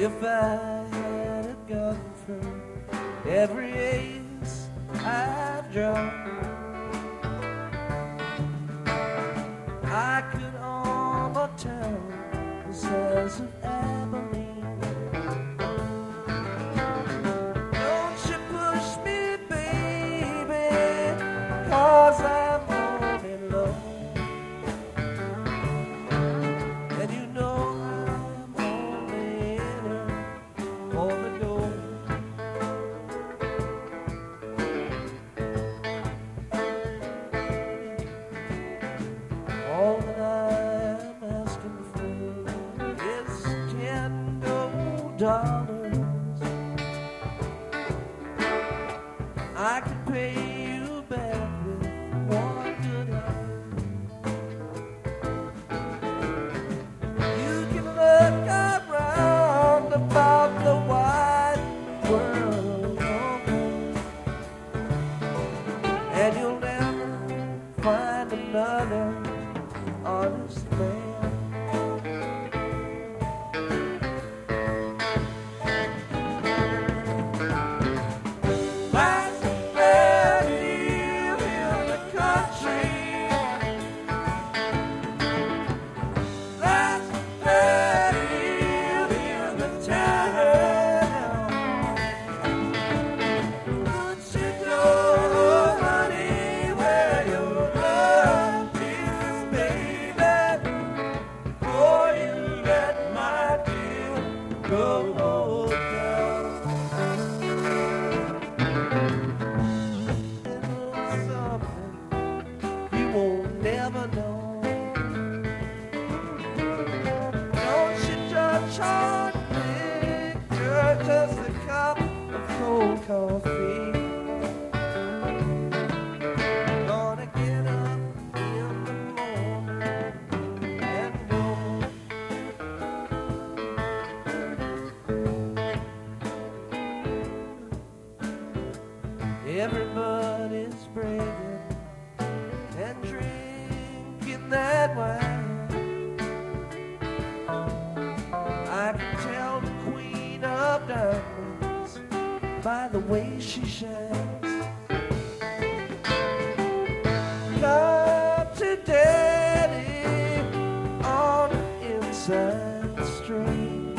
If I had a gun for every ace I've drawn, I could arm a town the size of Abilene. Don't you push me, baby, 'cause I'm all alone. And you know I'm only in it for the gold. All that I'm asking for is 10 gold dollars. I can pay you back with one good eye. You can look around about the wide world over, and you'll never find another honest man. Last man live in the country. Last man live in the town. Don't you go, honey, where your love is, baby, before you let my deal go down. Something you won't never know. Don't you judge on picture, just a cup of cold coffee. Gonna get up in the morning and go. Everybody's bragging and drinking that wine. I can tell the queen of diamonds by the way she shines. Come to daddy on the inside street,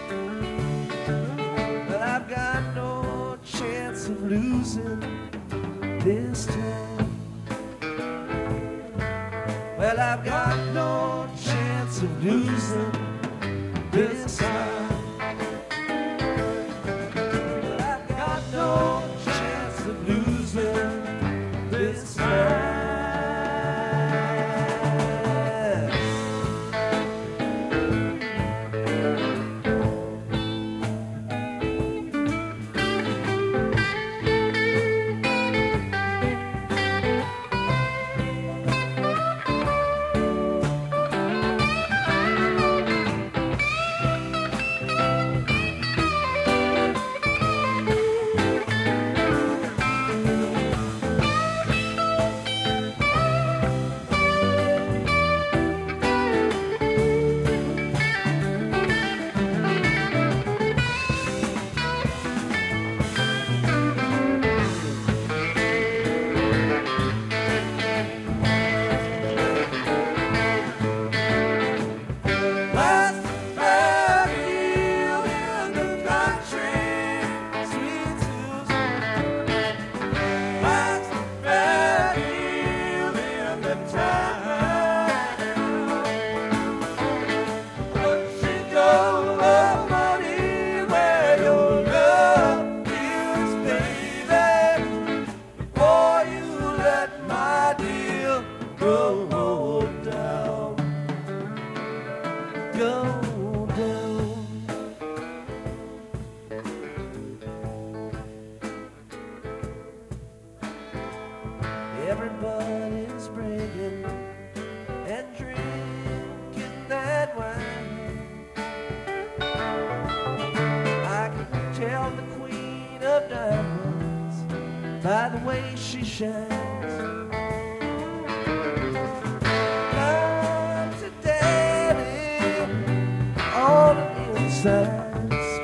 but I've got no chance of losing this time. Well, I've got no chance of losing this time. Well, I've got no chance of losing this time. Everybody's bragging and drinking that wine. I can tell the queen of diamonds by the way she shines. Come to daddy on the inside